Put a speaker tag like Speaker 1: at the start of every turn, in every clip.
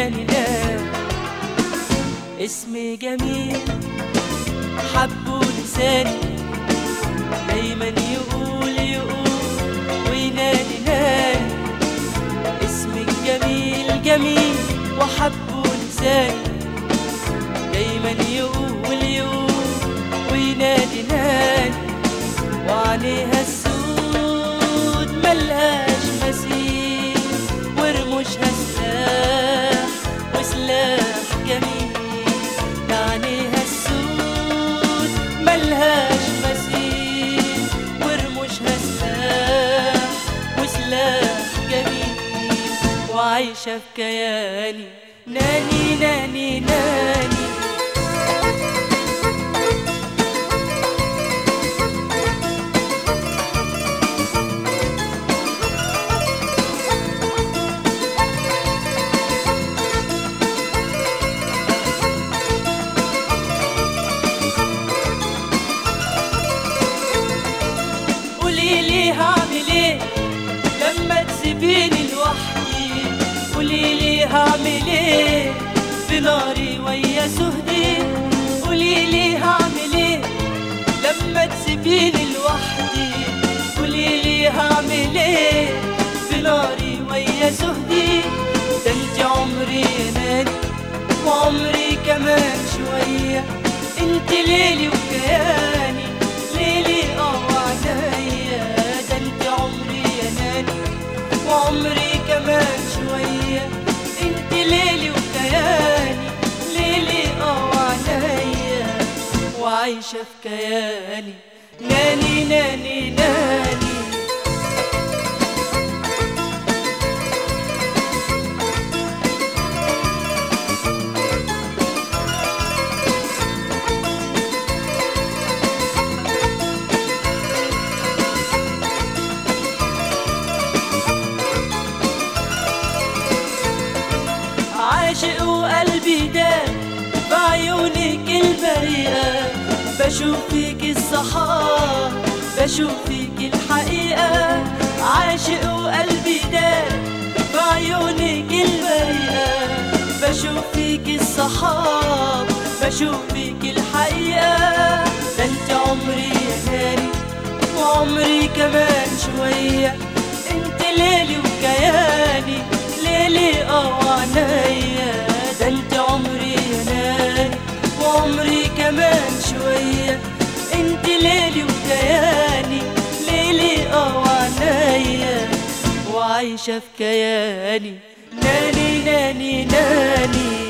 Speaker 1: ناني ناني. اسم جميل حبه لساني، دايما يقول وينادي ناني. اسمك جميل جميل وحبه لساني، دايما يقول وينادي ناني. وعليها السود ملهاش مثيل، ورموشها سلاح وسلاح جميل. عليها السود ملهاش مثيل، ورموشها سلاح وسلاح جميل. وعايشة في كياني ناني ناني ناني. قوليلي هعمل ايه لما تسيبيني لوحدي، قوليلي هعمل ايه في ناري ويا سهدي. قوليلي هعمل ايه لما تسيبيني لوحدي، قوليلي هعمل ايه في ناري ويا سهدي. ده انت عمري يا ناني وعمري كمان شوية، انت ليلي وكياني ليلي وعنايا. ده انت عمري يا ناني وعمري كمان شوية، انت ليلي وكياني ليلي وعنايا. وعايشة في كياني ناني ناني ناني. عاشق وقلبي داب بعيونك البريئة، بشوف فيك الصحاب بشوف فيك الحقيقة. عاشق وقلبي داب بعيونك البريئة، بشوف فيك الصحاب بشوف فيك الحقيقة. ده انت عمري يا ناني وعمري كمان شوية، انت ليلي وكياني ليلي وعنايا. ده انت عمري يا ناني وعمري كمان شوية، انت ليلي وكياني ليلي وعنايا. وعايشة في كياني ناني ناني ناني.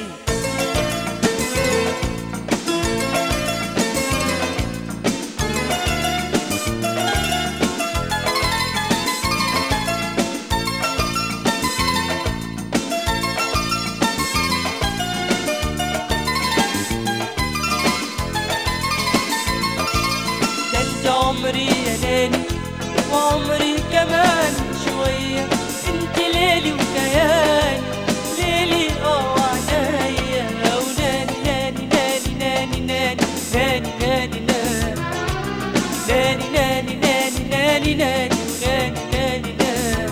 Speaker 1: عمري يا ناني وعمري كمان شوية، انت ليلي وكياني ليلي وعنايا. وناني ناني ناني ناني ناني ناني ناني ناني ناني ناني ناني ناني ناني ناني ناني.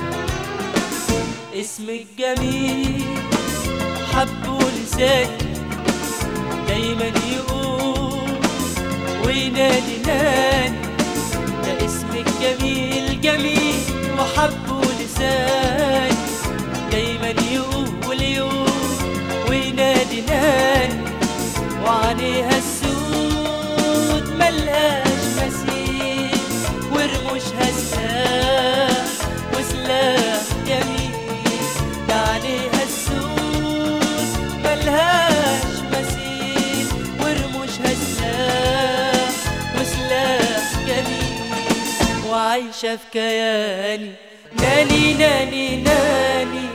Speaker 1: اسمك جميل حبه لساني، دايما يقول وينادي ناني. ده اسمك جميل جميل وحبه لساني، دايما يقول وينادي ناني. وعليها السود ملهاش مثيل، ورموشها سلاح وسلاح جميل. ده عليها السود ملهاش مثيل، ورموشها سلاح وسلاح جميل. وعايشة في كياني ناني ناني ناني.